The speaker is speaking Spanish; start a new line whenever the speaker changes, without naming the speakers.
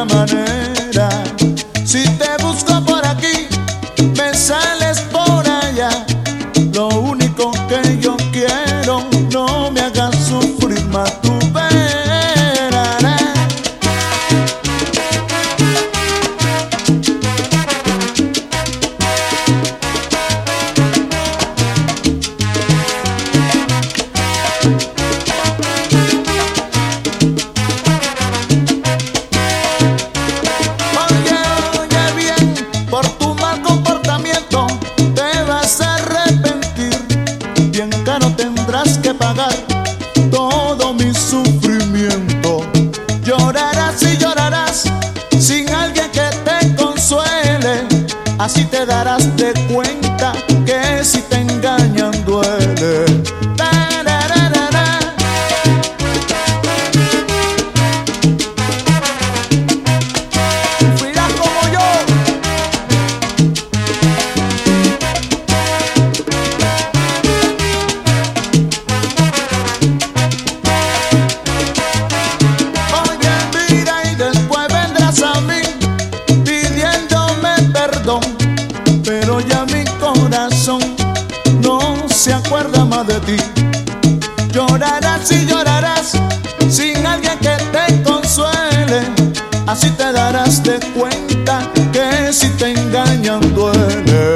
manera. Si te busco por aquí, me sales por allá. Lo único que yo quiero, no me hagas sufrir más, tú verás. Tendrás que pagar todo mi sufrimiento. Llorarás y llorarás sin alguien que te consuele. Así te darás de cuenta que si te engañan duele. Sufrirás como yo. Pero ya mi corazón no se acuerda más de ti. Llorarás y llorarás sin alguien que te consuele. Así te darás de cuenta que si te engañan duele.